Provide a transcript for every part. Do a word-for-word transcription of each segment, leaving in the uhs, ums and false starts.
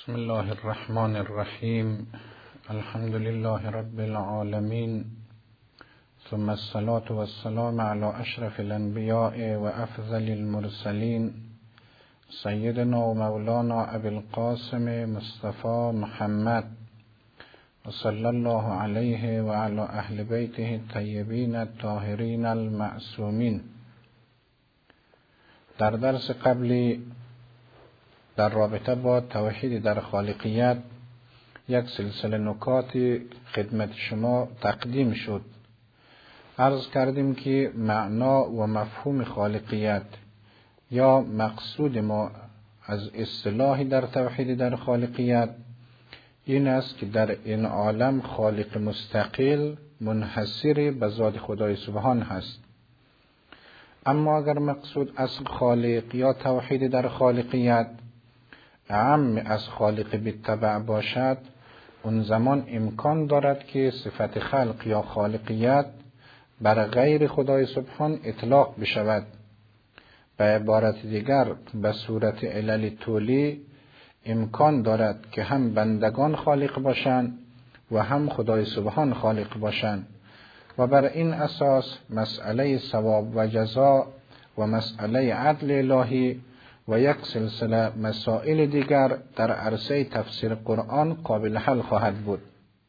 بسم الله الرحمن الرحیم. الحمد لله رب العالمین، ثم الصلاة والسلام على اشرف الانبیاء و افضل المرسلین، سیدنا و مولانا ابی القاسم مصطفى محمد و صلی الله علیه و علی اهل بیته الطیبین الطاهرین المعصومین. در درس قبلی در رابطه با توحید در خالقیت یک سلسله نکاتی خدمت شما تقدیم شد. عرض کردیم که معنا و مفهوم خالقیت یا مقصود ما از اصطلاحی در توحید در خالقیت این است که در این عالم خالق مستقل منحصر به ذات خدای سبحان هست. اما اگر مقصود از خالق یا توحید در خالقیت اعم از خالق بالطبع باشد، اون زمان امکان دارد که صفت خلق یا خالقیت بر غیر خدای سبحان اطلاق بشود. به عبارت دیگر به صورت علل تولی امکان دارد که هم بندگان خالق باشند و هم خدای سبحان خالق باشند و بر این اساس مسئله ثواب و جزا و مسئله عدل الهی و یک سلسله مسائل دیگر در عرصه تفسیر قرآن قابل حل خواهد بود.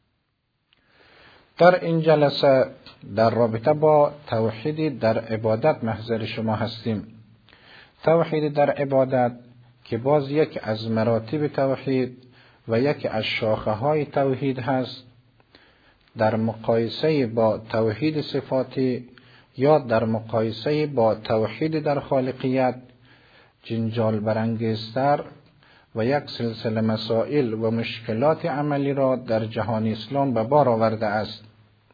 در این جلسه در رابطه با توحید در عبادت محضر شما هستیم. توحید در عبادت که باز یک از مراتب توحید و یک از شاخه های توحید هست، در مقایسه با توحید صفاتی یا در مقایسه با توحید در خالقیت جنجال برانگیزتر و یک سلسله مسائل و مشکلات عملی را در جهان اسلام به بار آورده است.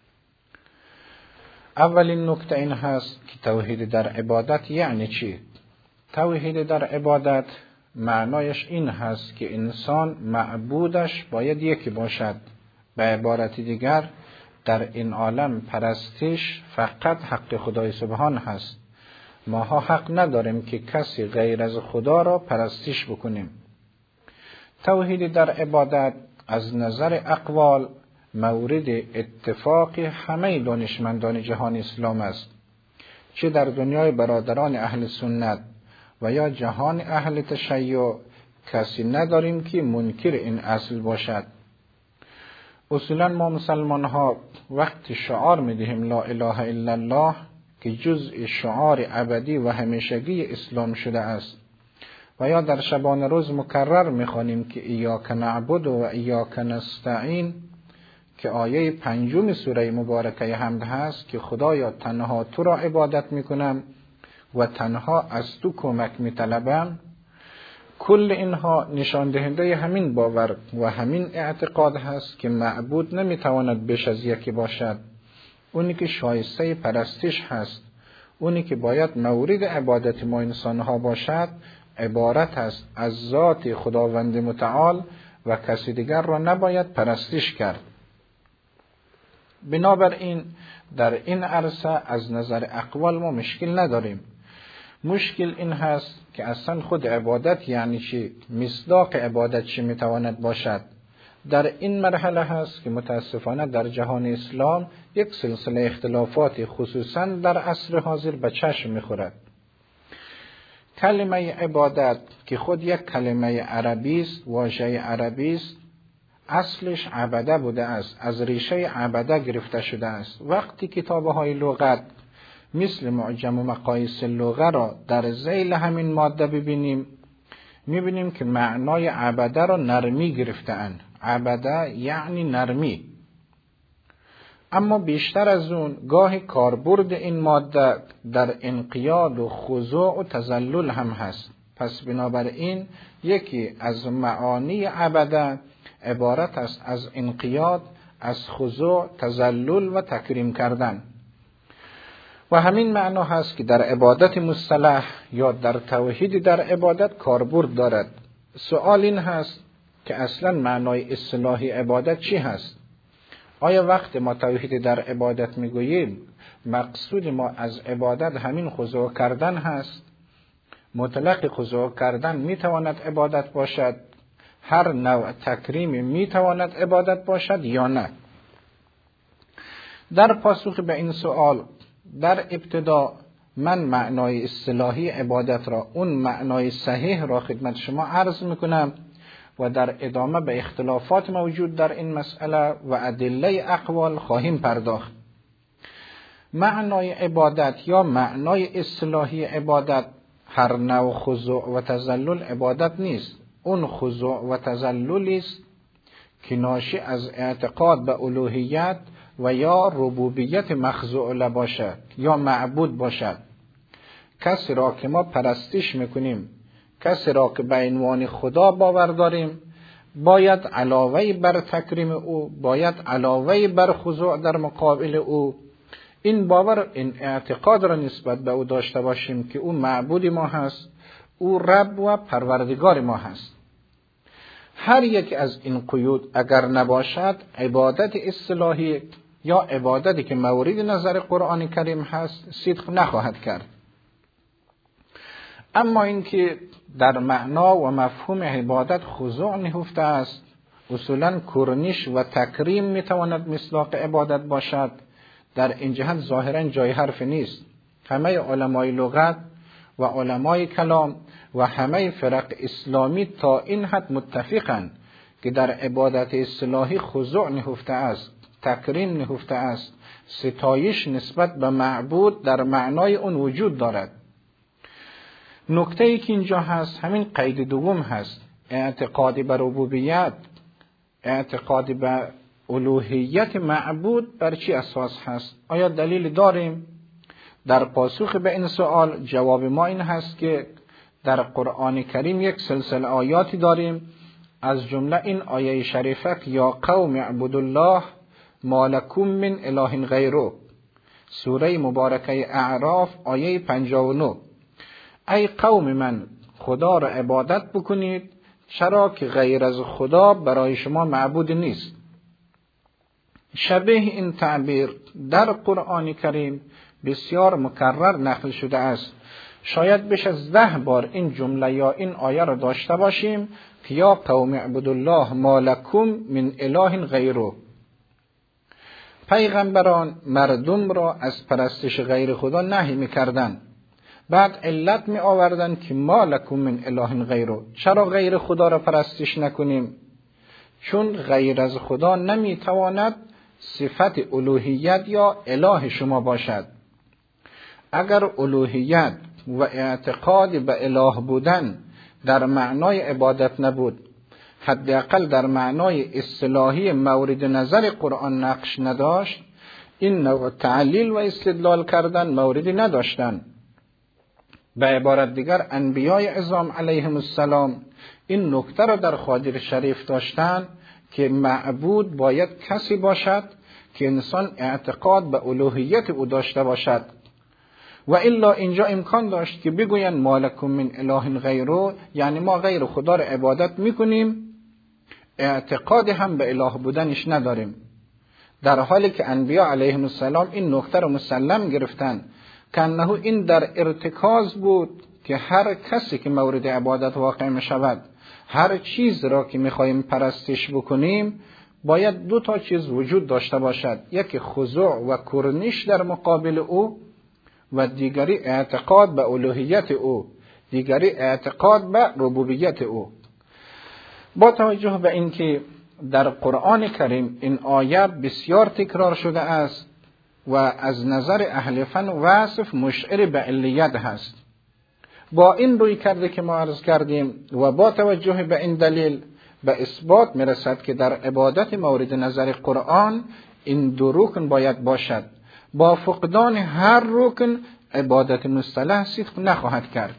اولین نکته این هست که توحید در عبادت یعنی چی؟ توحید در عبادت معنایش این هست که انسان معبودش باید یکی باشد. به عبارت دیگر در این عالم پرستش فقط حق خدای سبحان هست. ماها حق نداریم که کسی غیر از خدا را پرستش بکنیم. توحید در عبادت از نظر اقوال مورد اتفاق همه دانشمندان جهان اسلام است، چه در دنیای برادران اهل سنت و یا جهان اهل تشیع کسی نداریم که منکر این اصل باشد. اصولا ما مسلمان ها وقتی شعار می دهیم لا اله الا الله که جزء شعار ابدی و همیشگی اسلام شده است و یا در شبانه روز مکرر می‌خوانیم که ایاک نعبد و ایاک نستعین که آیه پنجم سوره مبارکه حمد هست که خدایا تنها تو را عبادت میکنم و تنها از تو کمک میطلبم. کل اینها نشان دهنده همین باور و همین اعتقاد هست که معبود نمیتواند بیش از یکی باشد. اونی که شایسته پرستش هست، اونی که باید مورد عبادت ما انسانها باشد، عبارت است از ذات خداوند متعال و کسی دیگر را نباید پرستش کرد. بنابراین در این عرصه از نظر اقوال ما مشکل نداریم. مشکل این هست که اصلا خود عبادت یعنی چی؟ مصداق عبادت چی میتواند باشد؟ در این مرحله هست که متاسفانه در جهان اسلام یک سلسله اختلافات خصوصا در عصر حاضر به چشم میخورد. کلمه عبادت که خود یک کلمه عربی است، واژه عربی است، اصلش عبده بوده است، از ریشه عبده گرفته شده است. وقتی کتاب‌های لغت مثل معجم و مقاییس لغه را در ذیل همین ماده ببینیم، میبینیم که معنای عبده را نرمی گرفته‌اند. عبده یعنی نرمی. اما بیشتر از اون گاه کاربرد این ماده در انقیاد و خضوع و تذلل هم هست. پس بنابراین یکی از معانی عبده عبارت است از انقیاد، از خضوع، تذلل و تکریم کردن. و همین معنا هست که در عبادت مصطلح یا در توحید در عبادت کاربرد دارد. سوال این هست که اصلا معنای اصطلاحی عبادت چی هست؟ آیا وقت ما توحید در عبادت میگوییم مقصود ما از عبادت همین خضوع کردن هست؟ مطلق خضوع کردن میتواند عبادت باشد هر نوع تکریم میتواند عبادت باشد یا نه؟ در پاسخ به این سوال در ابتدا من معنای اصطلاحی عبادت را، اون معنای صحیح را خدمت شما عرض میکنم و در ادامه به اختلافات موجود در این مسئله و ادله اقوال خواهیم پرداخت. معنای عبادت یا معنای اصطلاحی عبادت هر نوع خضوع و تذلل عبادت نیست. اون خضوع و تذللی است که ناشی از اعتقاد به الوهیت و یا ربوبیت مخضوع له باشد یا معبود باشد. کسی را که ما پرستش میکنیم، کسی را که به عنوان خدا باور داریم، باید علاوه بر تکریم او، باید علاوه بر خضوع در مقابل او، این باور، این اعتقاد را نسبت به او داشته باشیم که او معبود ما هست، او رب و پروردگار ما هست. هر یک از این قیود اگر نباشد، عبادت اصطلاحی یا عبادتی که مورد نظر قرآن کریم هست صدق نخواهد کرد. اما اینکه در معنا و مفهوم عبادت خضوع نهفته است، اصولا کرنش و تکریم میتواند مصداق عبادت باشد، در این جهت ظاهرا جای حرف نیست. همه علمای لغت و علمای کلام و همه فرق اسلامی تا این حد متفقند که در عبادت اصطلاحی خضوع نهفته است، تکریم نهفته است، ستایش نسبت به معبود در معنای اون وجود دارد. نکته ای که اینجا هست همین قید دوم هست، اعتقادی به ربوبیت، اعتقادی به الوهیت معبود بر چی اساس هست؟ آیا دلیل داریم؟ در پاسخ به این سوال جواب ما این هست که در قرآن کریم یک سلسله آیاتی داریم، از جمله این آیه شریفه که یا قوم اعبدوا الله ما لکم من اله غیره، سوره مبارکه اعراف آیه پنجاه و نه. ای قوم من، خدا را عبادت بکنید، چرا که غیر از خدا برای شما معبود نیست. شبیه این تعبیر در قرآن کریم بسیار مکرر نقل شده است. شاید بیش از ده بار این جمله یا این آیه را داشته باشیم که یا قوم اعبدوا الله ما لکم من اله غیره. پیغمبران مردم را از پرستش غیر خدا نهی می‌کردند، بعد علت می آوردن که ما لکم من اله غیره، چرا غیر خدا را پرستش نکنیم؟ چون غیر از خدا نمی تواند صفت الوهیت یا اله شما باشد. اگر الوهیت و اعتقاد به اله بودن در معنای عبادت نبود، حداقل در معنای اصطلاحی مورد نظر قرآن نقش نداشت، این نوع تعلیل و استدلال کردن موردی نداشتن. به عبارت دیگر انبیای عظام علیهم السلام این نکته را در خاطر شریف داشتند که معبود باید کسی باشد که انسان اعتقاد به الوهیت او داشته باشد، و الا اینجا امکان داشت که بگوین ما لکم من اله غیره، یعنی ما غیر خدا را عبادت میکنیم، اعتقاد هم به اله بودنش نداریم، در حالی که انبیا علیهم السلام این نکته را مسلم گرفتن که انه این در ارتکاز بود که هر کسی که مورد عبادت واقع می شود، هر چیز را که می خواهیم پرستش بکنیم، باید دو تا چیز وجود داشته باشد، یک خضوع و کرنش در مقابل او و دیگری اعتقاد به الوهیت او، دیگری اعتقاد به ربوبیت او. با توجه به اینکه در قرآن کریم این آیه بسیار تکرار شده است و از نظر اهل فن وصف مشعر به علیت هست، با این روی کرده که ما عرض کردیم و با توجه به این دلیل به اثبات میرسد که در عبادت مورد نظر قرآن این دو رکن باید باشد. با فقدان هر رکن عبادت مصطلح صدق نخواهد کرد.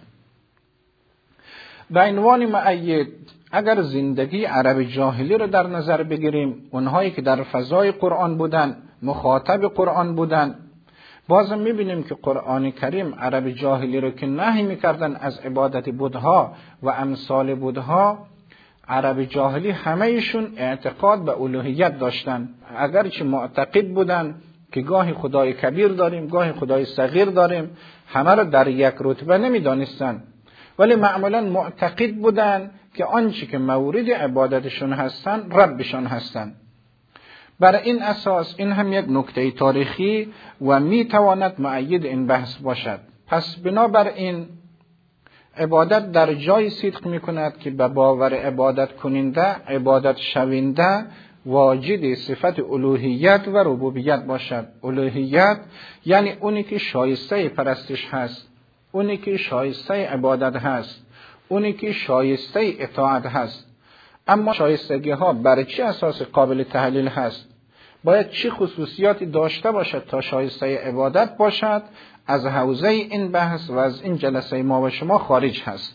به عنوان مؤید اگر زندگی عرب جاهلی رو در نظر بگیریم، اونهایی که در فضای قرآن بودن، مخاطب قرآن بودن، بازم میبینیم که قرآن کریم عرب جاهلی رو که نهی میکردن از عبادت بت‌ها و امثال بت‌ها، عرب جاهلی همه ایشون اعتقاد به الوهیت داشتن، اگرچه معتقد بودن که گاهی خدای کبیر داریم، گاهی خدای صغیر داریم، همه رو در یک رتبه نمیدانستن، ولی معمولا معتقد بودن که آنچه که مورد عبادتشون هستن ربشان هستن. بر این اساس این هم یک نکته تاریخی و می تواند مؤید این بحث باشد. پس بنابراین عبادت در جای صدق می کند که به باور عبادت کننده، عبادت شوینده واجد صفت الوهیت و ربوبیت باشد. الوهیت یعنی اونی که شایسته پرستش هست، اونی که شایسته عبادت هست، اونی که شایسته اطاعت هست. اما شایستگی ها بر چه اساس قابل تحلیل هست؟ باید چه خصوصیاتی داشته باشد تا شایسته عبادت باشد؟ از حوزه این بحث و از این جلسه ما و شما خارج هست.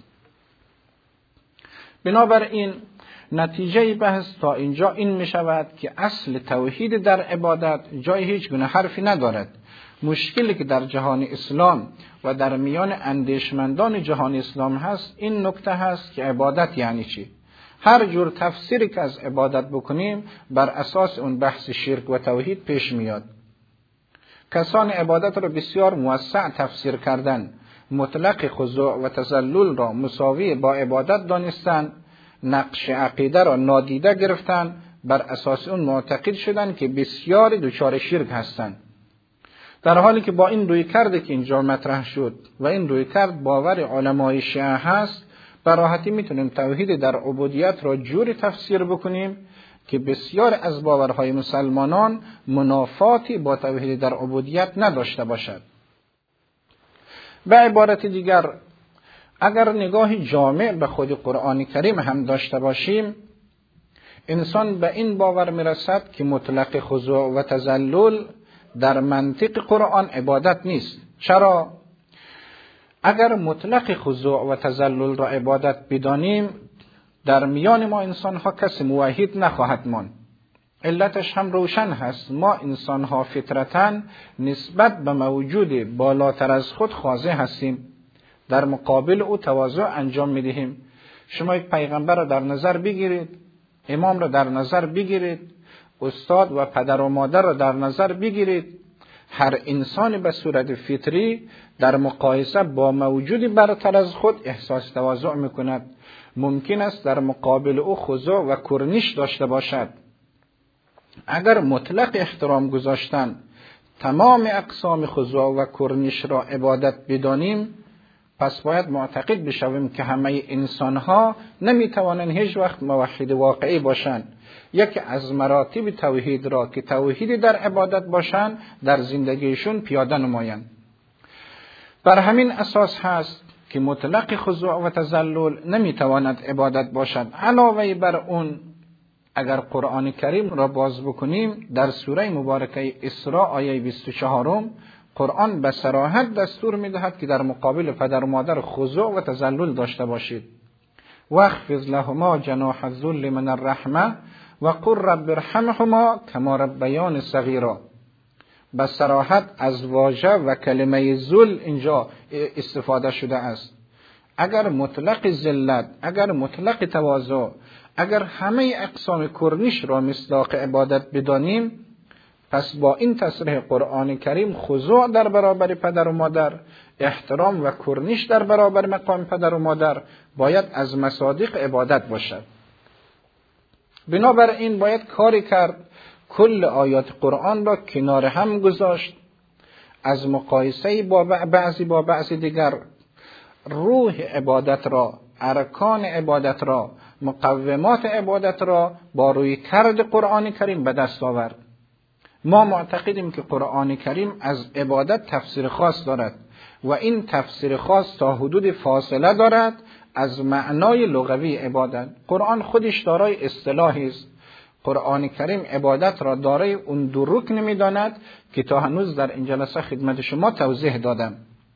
بنابراین نتیجه بحث تا اینجا این می شود که اصل توحید در عبادت جای هیچ گونه حرفی ندارد. مشکلی که در جهان اسلام و در میان اندیشمندان جهان اسلام هست این نکته هست که عبادت یعنی چی؟ هر جور تفسیری که از عبادت بکنیم بر اساس اون بحث شرک و توحید پیش میاد. کسان عبادت را بسیار موسع تفسیر کردن، مطلق خضوع و تذلل را مساوی با عبادت دانستن، نقش عقیده را نادیده گرفتن، بر اساس اون معتقد شدن که بسیار دچار شرک هستند. در حالی که با این روی کرده که اینجا مطرح شد و این روی کرد باور علمای شیعه هست، به راحتی میتونیم توحید در عبودیت را جوری تفسیر بکنیم که بسیار از باورهای مسلمانان منافاتی با توحید در عبودیت نداشته باشد. به عبارت دیگر اگر نگاه جامع به خود قرآن کریم هم داشته باشیم، انسان به این باور میرسد که مطلق خضوع و تذلل در منطق قرآن عبادت نیست. چرا؟ اگر مطلق خضوع و تذلل را عبادت بدانیم، در میان ما انسان ها کسی موحد نخواهد ماند. علتش هم روشن هست. ما انسان ها فطرتاً نسبت به موجود بالاتر از خود خاضع هستیم، در مقابل او تواضع انجام میدهیم. شما یک پیغمبر را در نظر بگیرید، امام را در نظر بگیرید، استاد و پدر و مادر را در نظر بگیرید. هر انسانی به صورت فطری در مقایسه با موجودی برتر از خود احساس تواضع میکند. ممکن است در مقابل او خضوع و کرنش داشته باشد. اگر مطلق احترام گذاشتن تمام اقسام خضوع و کرنش را عبادت بدانیم، پس باید معتقد بشویم که همه انسانها نمیتوانند هیچ وقت موحد واقعی باشند. یکی از مراتب توحید را که توحید در عبادت باشند در زندگیشون پیاده نمایند. بر همین اساس هست که مطلق خضوع و تذلل نمیتواند عبادت باشد. علاوه بر اون اگر قرآن کریم را باز بکنیم، در سوره مبارکه اسراء آیه بیست و چهار قرآن به صراحت دستور میدهد که در مقابل پدر و مادر خضوع و تذلل داشته باشید. واخفض لهما جناح الذل من الرحمه وقل رب ارحمهما کما ربیان صغیرا. به صراحت از واژه و کلمه ذل اینجا استفاده شده است. اگر مطلق ذلت، اگر مطلق تواضع، اگر همه اقسام کرنش را مصداق عبادت بدانیم، پس با این تصریح قرآن کریم خضوع در برابر پدر و مادر، احترام و کرنش در برابر مقام پدر و مادر باید از مصادیق عبادت باشد. بنابراین باید کاری کرد کل آیات قرآن را کنار هم گذاشت، از مقایسه با بعضی با بعضی دیگر روح عبادت را، ارکان عبادت را، مقومات عبادت را با روی کرد قرآن کریم به دست آورد. ما معتقدیم که قرآن کریم از عبادت تفسیر خاص دارد و این تفسیر خاص تا حدود فاصله دارد از معنای لغوی عبادت. قرآن خودش دارای اصطلاحی است. قرآن کریم عبادت را دارای اون دو رکن می‌داند که تا هنوز در این جلسه خدمت شما توضیح دادم.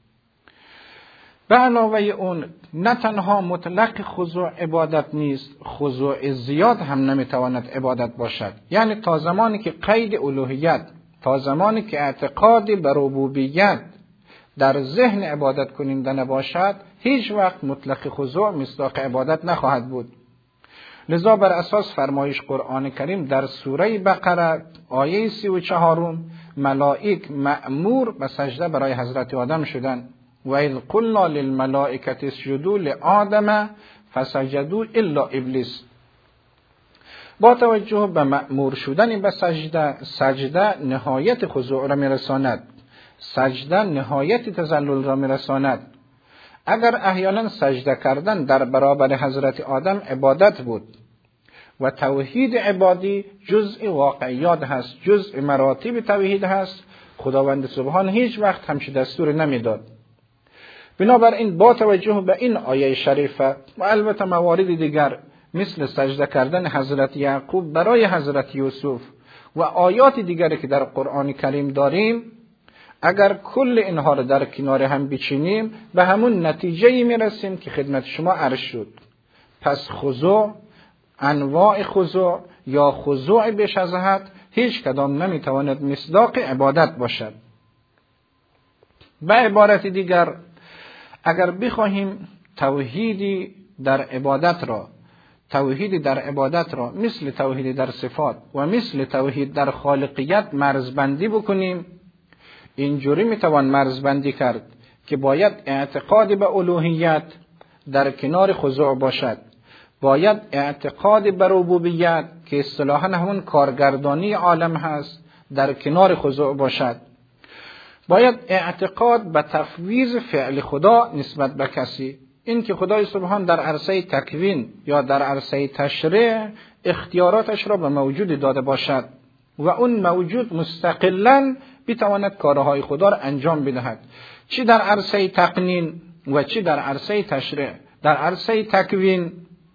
به علاوه اون نه تنها مطلق خضوع عبادت نیست، خضوع زیاد هم نمیتواند عبادت باشد. یعنی تا زمانی که قید الوهیت، تا زمانی که اعتقاد به ربوبیت در ذهن عبادت کننده نباشد، هیچ وقت مطلق خضوع مصداق عبادت نخواهد بود. لذا بر اساس فرمایش قرآن کریم در سوره بقره آیه سی و چهارم، ملائک مأمور به سجده برای حضرت آدم شدند. و اذ قلنا للملائکة اسجدوا لآدم فسجدوا الا ابلیس. با توجه به مأمور شدن به سجده، سجده نهایت خضوع را میرساند، سجده نهایت تذلل را میرساند. اگر احیانا سجده کردن در برابر حضرت آدم عبادت بود و توحید عبادی جزء واقعیات هست، جزء مراتب توحید هست، خداوند سبحان هیچ وقت همچین دستور نمیداد. بنابراین با توجه به این آیه شریفه و البته موارد دیگر مثل سجده کردن حضرت یعقوب برای حضرت یوسف و آیات دیگری که در قرآن کریم داریم، اگر کل اینها را در کنار هم بچینیم به همون نتیجه می رسیم که خدمت شما عرض شد. پس خضوع، انواع خضوع یا خضوع بیش از حد هیچ کدام نمی تواند مصداق عبادت باشد. به عبارت دیگر اگر بخواهیم توحیدی در عبادت را توحید در عبادت را مثل توحید در صفات و مثل توحید در خالقیت مرزبندی بکنیم، اینجوری میتوان مرزبندی کرد که باید اعتقاد به الوهیت در کنار خضوع باشد، باید اعتقاد به ربوبیت که اصطلاحاً همون کارگردانی عالم هست در کنار خضوع باشد، باید اعتقاد به تفویض فعل خدا نسبت به کسی، این که خدای سبحان در عرصه تکوین یا در عرصه تشریع اختیاراتش را به موجود داده باشد و اون موجود مستقلاً بتواند کارهای خدا را انجام بدهد، چی در عرصه تقنین و چی در عرصه تشریع. در عرصه تکوین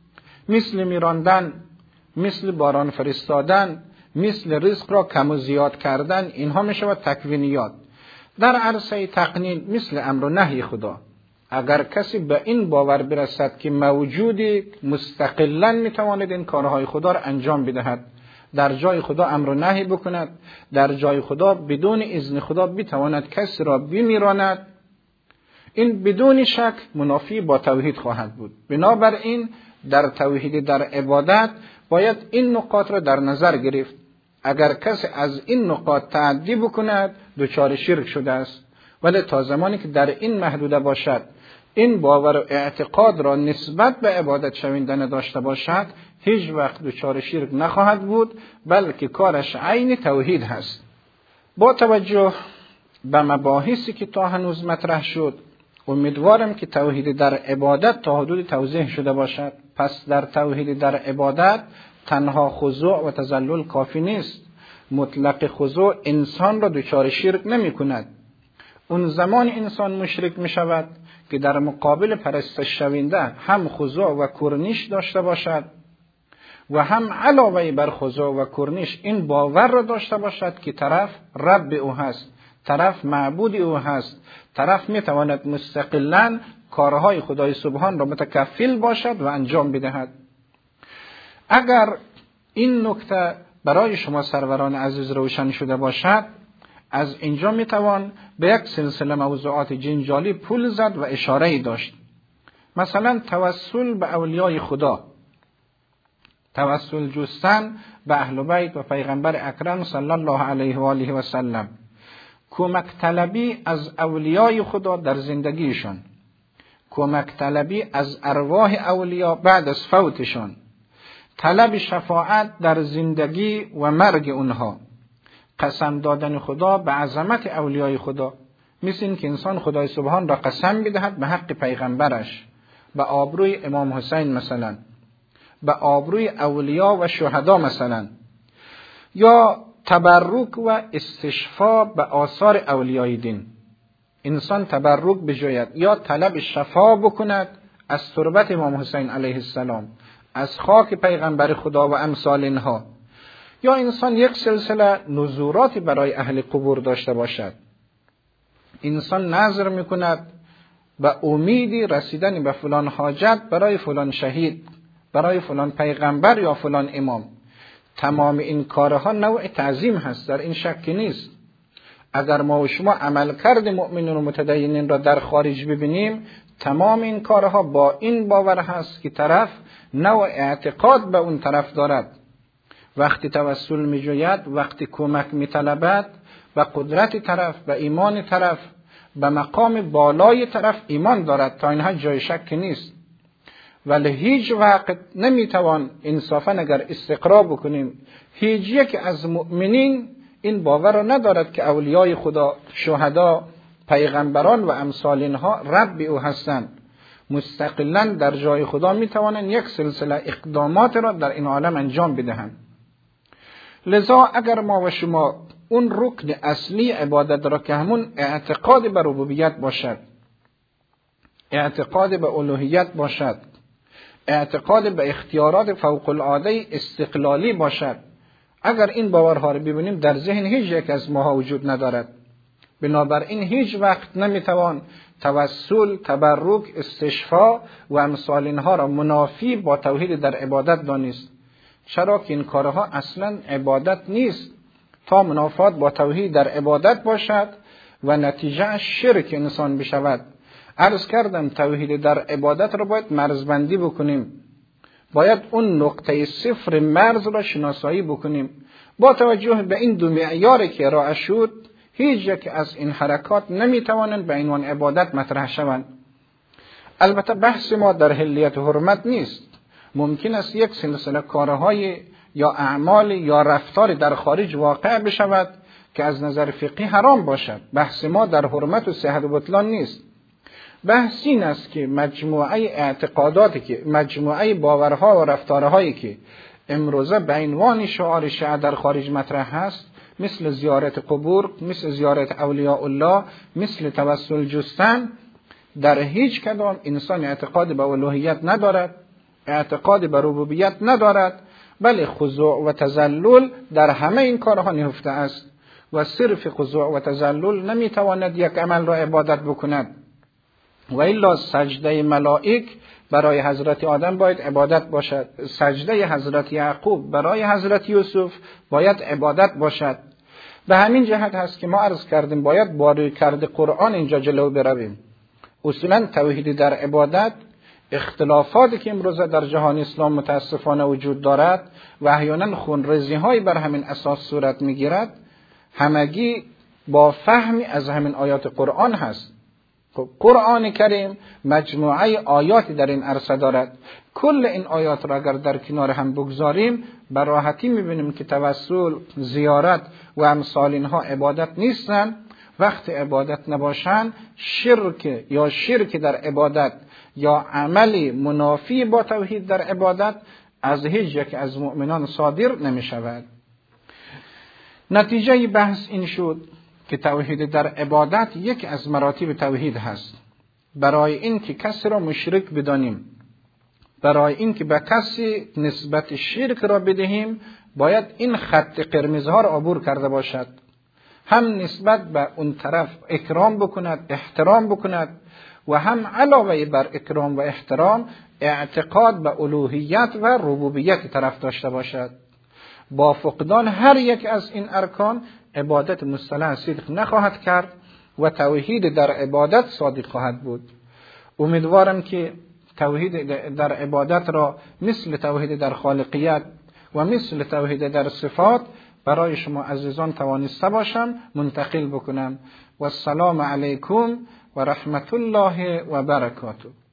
مثل میراندن، مثل باران فرستادن، مثل رزق را کم و زیاد کردن، اینها میشود تکوینیات. در عرصه تقنین مثل امر و نهی خدا. اگر کسی به این باور برسد که موجودی مستقلاً میتواند این کارهای خدا را انجام بدهد، در جای خدا امر و نهی بکند، در جای خدا بدون اذن خدا بتواند کسی را بمیراند، این بدون شک منافی با توحید خواهد بود. بنابراین در توحید در عبادت باید این نقاط را در نظر گرفت. اگر کسی از این نقاط تعدی بکند دچار شرک شده است، ولی تا زمانی که در این محدوده باشد، این باور و اعتقاد را نسبت به عبادت شویندن داشته باشد، هیچ وقت دچار شرک نخواهد بود، بلکه کارش عین توحید هست. با توجه به مباحثی که تا هنوز مطرح شد، امیدوارم که توحید در عبادت تا حدود توضیح شده باشد. پس در توحید در عبادت تنها خضوع و تذلل کافی نیست. مطلق خضوع انسان را دچار شرک نمی کند. اون زمان انسان مشرک می شود که در مقابل پرستش شوینده هم خضوع و کرنیش داشته باشد و هم علاوه بر خضوع و کرنیش این باور را داشته باشد که طرف رب او هست، طرف معبود او هست، طرف می تواند مستقلاً کارهای خدای سبحان را متکفل باشد و انجام بدهد. اگر این نکته برای شما سروران عزیز روشن شده باشد، از اینجا می توان به یک سلسله موضوعات جنجالی پول زد و اشاره داشت. مثلا توسل به اولیای خدا، توسل جستن به اهل بیت و پیغمبر اکرم صلی الله علیه و آله و سلم، کمک طلبی از اولیای خدا در زندگیشان، کمک طلبی از ارواح اولیا بعد از فوتشان، طلب شفاعت در زندگی و مرگ اونها، قسم دادن خدا به عظمت اولیای خدا، مثل این که انسان خدای سبحان را قسم بدهد به حق پیغمبرش، به آبروی امام حسین مثلا، به آبروی اولیا و شهدا مثلا، یا تبرک و استشفا به آثار اولیای دین. انسان تبرک بجوید یا طلب شفا بکند از تربت امام حسین علیه السلام، از خاک پیغمبر خدا و امثال اینها، یا انسان یک سلسله نذوراتی برای اهل قبور داشته باشد. انسان نظر میکند به امیدی رسیدن به فلان حاجت برای فلان شهید، برای فلان پیغمبر یا فلان امام. تمام این کارها نوع تعظیم هست، در این شکی نیست. اگر ما و شما عمل کرد مؤمنین و متدینین را در خارج ببینیم، تمام این کارها با این باور هست که طرف نوع اعتقاد به اون طرف دارد. وقتی توسل می جوید، وقتی کمک می طلبد، به قدرت طرف، به ایمان طرف، به مقام بالای طرف ایمان دارد، تا اینها جای شک نیست. ولی هیچ وقت نمیتوان انصافا اگر استقرا بکنیم هیچ یک از مؤمنین این باور را ندارد که اولیای خدا، شهدا، پیغمبران و امثال اینها رب او هستند. مستقلا در جای خدا میتوانند یک سلسله اقدامات را در این عالم انجام بدهند. لذا اگر ما و شما اون رکن اصلی عبادت را که همون اعتقاد به ربوبیت باشد، اعتقاد به الوهیت باشد، اعتقاد به اختیارات فوق العاده استقلالی باشد، اگر این باورها را ببینیم در ذهن هیچ یک از ماها وجود ندارد، بنابراین هیچ وقت نمیتوان توسل، تبرک، استشفاء و امثال اینها را منافی با توحید در عبادت دانست. چرا که این کارها اصلا عبادت نیست تا منافات با توحید در عبادت باشد و نتیجه شرک انسان بشود. عرض کردم توحید در عبادت را باید مرزبندی بکنیم، باید اون نقطه صفر مرز را شناسایی بکنیم. با توجه به این دو معیاری که ارائه شد هیچ یک از این حرکات نمیتوانند به عنوان عبادت مطرح شوند. البته بحث ما در حلیت و حرمت نیست. ممکن است یک سلسله کارهای یا اعمال یا رفتار در خارج واقع بشود که از نظر فقهی حرام باشد. بحث ما در حرمت و صحت و بطلان نیست. بحث این است که مجموعه اعتقاداتی که مجموعه باورها و رفتارهایی که امروزه به عنوان شعار شیعه در خارج مطرح است، مثل زیارت قبور، مثل زیارت اولیاء الله، مثل توسل جستن، در هیچ کدام انسان اعتقاد به الوهیت ندارد، اعتقاد به ربوبیت ندارد، بلکه خضوع و تذلل در همه این کارها نهفته است و صرف خضوع و تذلل نمیتواند یک عمل را عبادت بکند. و الا سجده ملائک برای حضرت آدم باید عبادت باشد، سجده حضرت یعقوب برای حضرت یوسف باید عبادت باشد. به همین جهت هست که ما عرض کردیم باید باریکرد قرآن اینجا جلو برویم. اصولا توحید در عبادت اختلافاتی که امروزه در جهان اسلام متاسفانه وجود دارد و احیانا خونریزی های بر همین اساس صورت میگیرد، همگی با فهمی از همین آیات قرآن هست. قرآن کریم مجموعه آیاتی در این عرصه دارد. کل این آیات را اگر در کنار هم بگذاریم به راحتی میبینیم که توسل، زیارت و امثال اینها عبادت نیستن. وقت عبادت نباشن، شرک یا شرک در عبادت یا عملی منافی با توحید در عبادت از هیچ یک از مؤمنان صادر نمی شود. نتیجه بحث این شد که توحید در عبادت یک از مراتب توحید هست. برای این که کسی را مشرک بدانیم، برای این که به کسی نسبت شرک را بدهیم، باید این خط قرمزها را عبور کرده باشد. هم نسبت به اون طرف اکرام بکند، احترام بکند، و هم علاوه بر اکرام و احترام اعتقاد به الوهیت و ربوبیت طرف داشته باشد. با فقدان هر یک از این ارکان عبادت مصطلح صدق نخواهد کرد و توحید در عبادت صادق خواهد بود. امیدوارم که توحید در عبادت را مثل توحید در خالقیت و مثل توحید در صفات برای شما عزیزان توانسته باشم منتقل بکنم. و السلام علیکم و رحمت الله و برکاته.